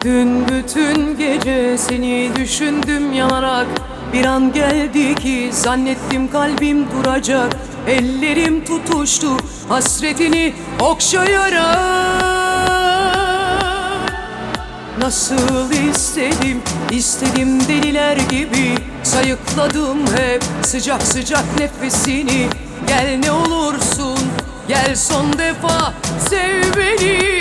Dün bütün gece seni düşündüm yanarak. Bir an geldi ki zannettim kalbim duracak. Ellerim tutuştu hasretini okşayarak. Nasıl istedim deliler gibi. Sayıkladım hep sıcak sıcak nefesini. Gel ne olursun gel son defa sev beni.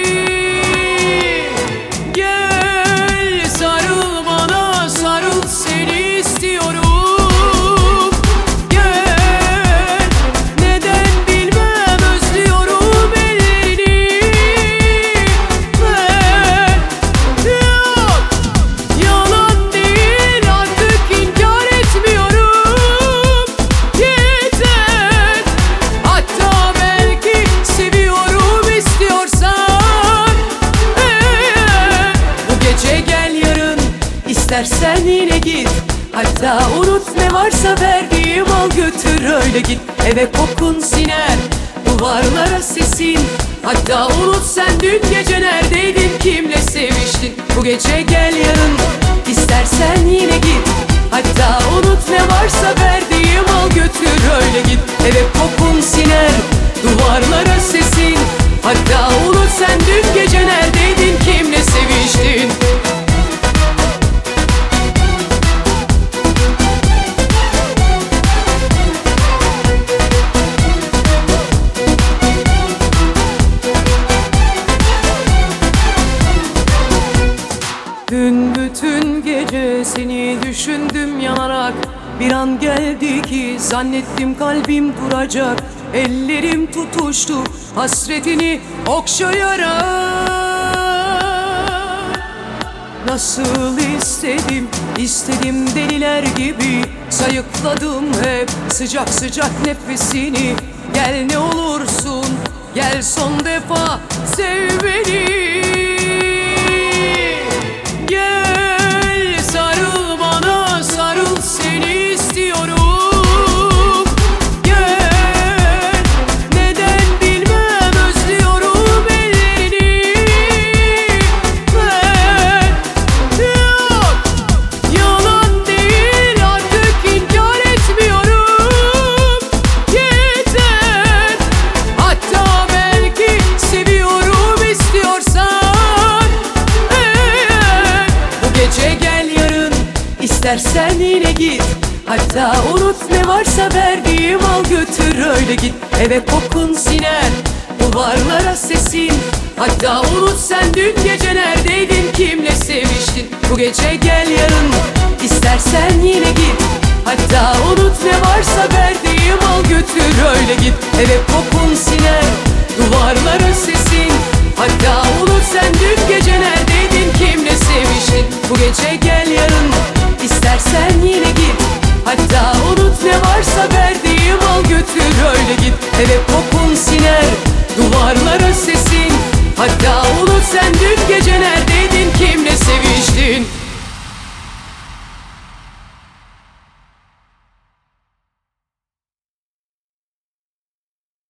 Gel sarıl bana sarıl seni istiyorum. Gel neden bilmem özlüyorum ellerini. Yok yalan değil artık inkar etmiyorum. Yeter hatta belki seviyorum istiyorsan. Bu gece gel yarın istersen yine git. Hatta unut ne varsa verdiğim al götür öyle git. Eve kokun siner duvarlara sesin. Hatta unut sen dün gece neredeydin kimle seviştin. Bu gece gel yarın istersen yine git. Hatta unut ne varsa verdiğim al götür öyle git. Eve kokun siner duvarlara sesin. Hatta unut sen dün gece neredeydin kimle seviştin. Dün bütün gece seni düşündüm yanarak. Bir an geldi ki zannettim kalbim duracak. Ellerim tutuştu hasretini okşayarak. Nasıl istedim deliler gibi. Sayıkladım hep sıcak sıcak nefesini. Gel ne olursun gel son defa sev beni. Gel sarıl bana sarıl seni istiyorum. Gel neden bilmem özlüyorum ellerini. Yok yalan değil artık inkar etmiyorum. Yeter hatta belki seviyorum istiyorsan. Bu gece gel yarın istersen yine git. Hatta unut ne varsa verdiğim al götür öyle git. Eve kokun siner duvarlara sesin. Hatta unut sen dün gece neredeydin kimle seviştin. Bu gece gel yarın istersen yine git. Hatta unut ne varsa verdiğim al götür öyle git. Eve kokun siner duvarlara sesin. Hatta unut sen dün gece neredeydin kimle seviştin. Bu gece gel yarın istersen yine git. Hatta unut ne varsa verdiğim al götür öyle git. Eve kokun siner duvarlara sesin. Hatta unut sen